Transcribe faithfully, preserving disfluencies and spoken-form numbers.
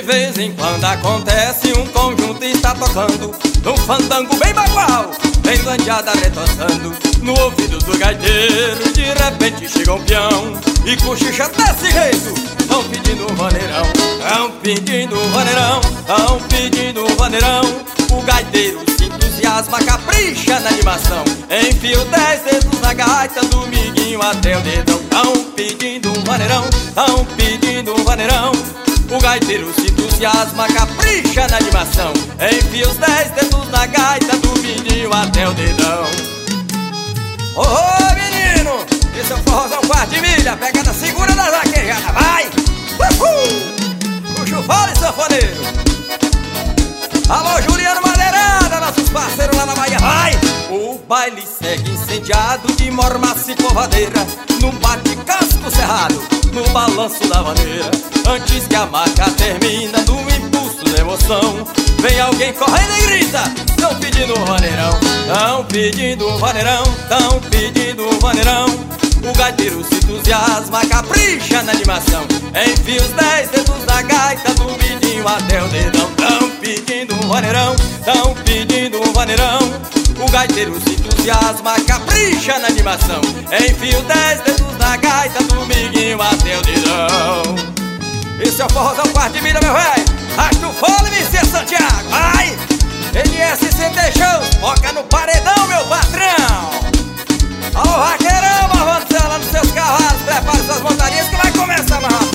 vez em quando acontece, um conjunto está tocando num fandango bem bagual, bem bandeada retornando no ouvido do gaiteiro. De repente chega um peão e cochicha desse jeito: tão pedindo um vaneirão, tão pedindo um vaneirão, tão pedindo um vaneirão. O gaiteiro se entusiasma, capricha na animação, enfia os dez dedos na gaita, do miguinho até o dedão. Tão pedindo um vaneirão, tão pedindo um vaneirão. O gaiteiro se entusiasma, capricha na animação, enfia os dez dedos na gaita, do miguinho até o dedão. Ô, ô menino, esse é o forrozão quarto de milha, pega na segura da vaquejada, vai! Uhul! Puxa o fole, sanfoneiro! Alô, Juliano Madeirada, nossos parceiros lá na Bahia, vai! O baile segue incendiado de mormaço e povadeira, no bate-casco cerrado, no balanço da vaneira. Antes que a marca termina, no impulso da emoção, vem alguém correndo e grita: tão pedindo um vaneirão, tão pedindo um vaneirão, tão pedindo um vaneirão. O gaiteiro se entusiasma, capricha na animação, enfia os dez dedos na gaita, do midinho até o dedão. Tão pedindo um vaneirão, tão pedindo um vaneirão. O gaiteiro se entusiasma, capricha na animação, enfia os dez dedos na gaita, do miguinho até o dedão. Esse é o forrozão quarto de milha, meu velho. Arrasta o fole, Mister Santiago, vai! N S C T Show, foca no paredão, meu patrão. Alô, vaqueirão, avantando seus cavalos, prepare suas montarias que vai começar, mais rápido.